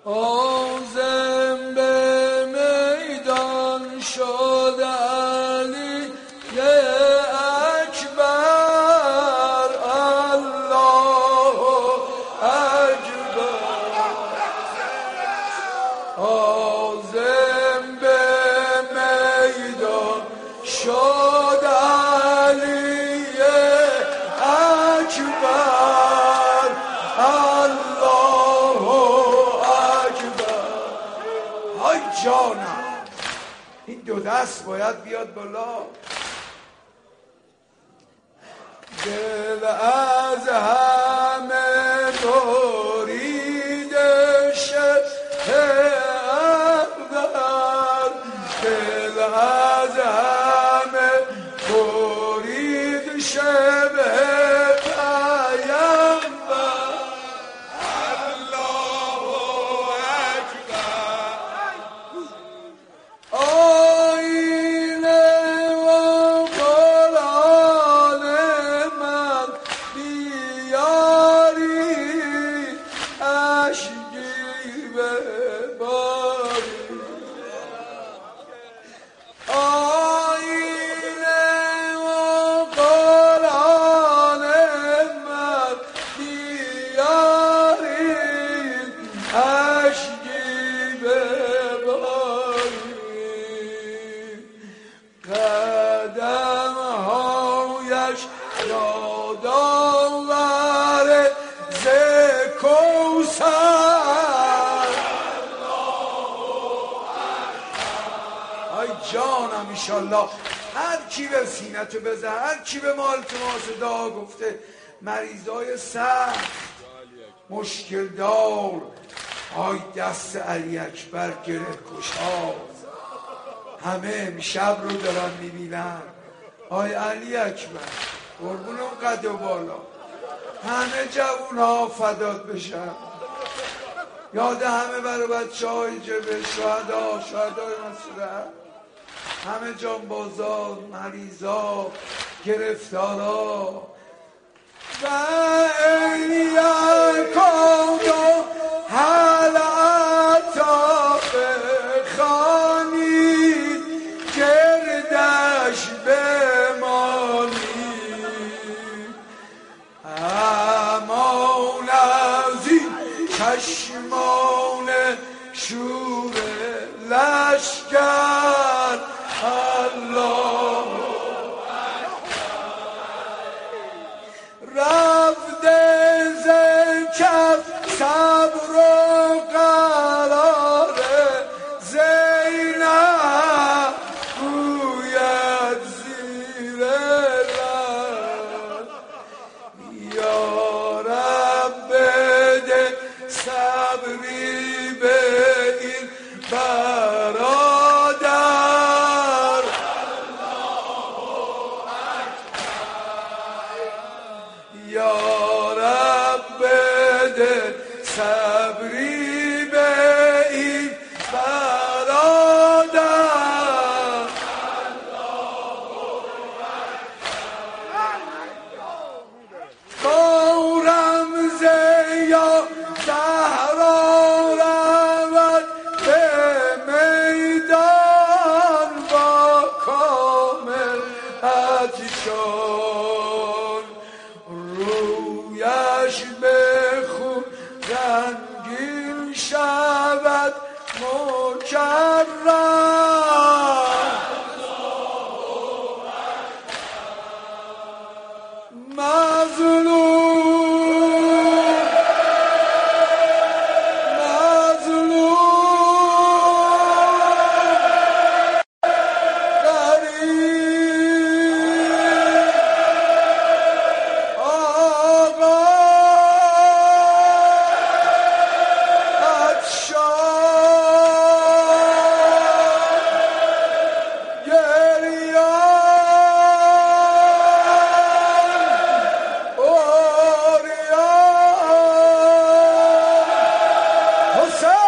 عازم به میدان شد علی اکبر، الله اکبر. عازم به میدان شد علی اکبر، الله اکبر. های جانم، این دو دست باید بیاد بالا. دل از همه بریدش اقدر، دل از همه برید شبه پیامبر، الله اکبر. آینه و قرآن من بیاری، اشکی بباری. آینه و قرآن من بیاری، اشکی بباری. قدم هایش یادآور ز کوثر، ای جانم ایشالله هر کی به سینتو بزن، هر کی به مال تو صدا گفته، مریضای سخت، مشکل دار، آی دست علی اکبر گره کشا، همه امشب رو دارن میبینن. آی علی اکبر قربون اون قد و بالا، همه جوون ها فدات بشن. یاد همه برای بچه های جبه شهدا، شهدای مسئله، همه جانبازا، مریضا، گرفتارا و ایاکم هل عطا بخوانید، گردش بمانید. امان از این چشمان شور لشکر، الله رفته ز کف صبر و قرار زینب، گوید زیر لب، یا رب بده صبری به این برادر، یا رب بده صبری به این برادر. با رمزه یا زهرا رود به میدان، با کامل اتشان، رویش به خون رنگین شود مکرم، مظلوم غریب آقا پادشاه، گریان اوریان حسین